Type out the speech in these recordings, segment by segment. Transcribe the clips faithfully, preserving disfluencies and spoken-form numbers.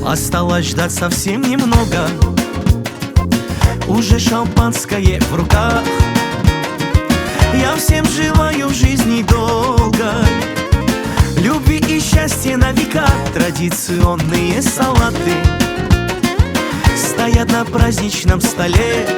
Осталось ждать совсем немного, уже шампанское в руках. Я всем желаю в жизни долго, любви и счастья на века. Традиционные салаты стоят на праздничном столе,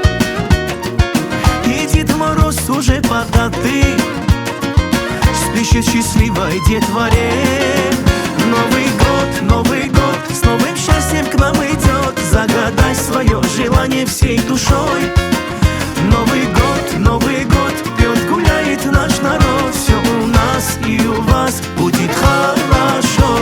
и Дед Мороз уже податы спешит счастливой детворе. Новый год, Новый год, с новым счастьем к нам идет. Загадай свое желание всей душой. Новый год, Новый год, пьет, гуляет наш народ. Все у нас и у вас будет хорошо.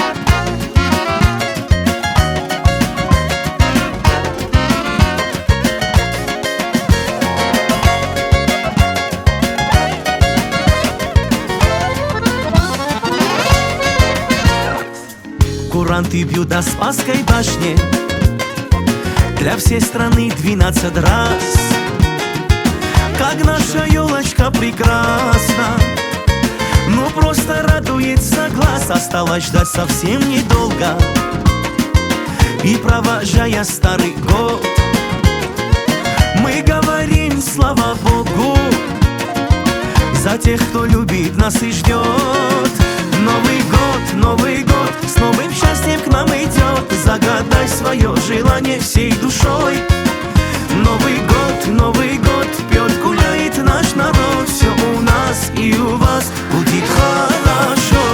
Куранты бьют на Спасской башне, для всей страны двенадцать раз. Как наша елочка прекрасна, ну просто радуется глаз. Осталось ждать совсем недолго, и провожая старый год, мы говорим слава Богу за тех, кто любит нас и ждет. Новый год, Новый год, с новым счастьем к нам идет. Загадай свое желание всей душой. Новый год, Новый год, пьет, гуляет наш народ. Все у нас и у вас будет хорошо.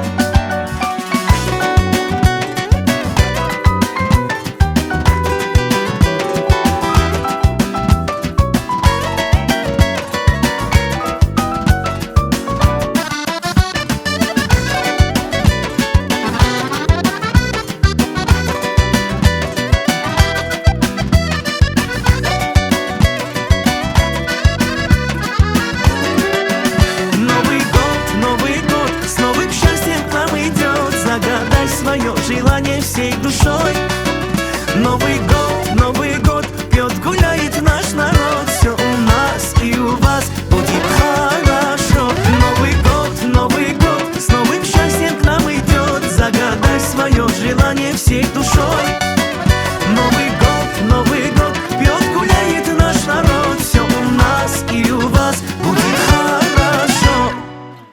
Свое желание всей душой. Новый год, Новый год, пьет, гуляет наш народ. Все у нас и у вас будет хорошо. Новый год, Новый год, с новым счастьем к нам идет. Загадай свое желание всей душой.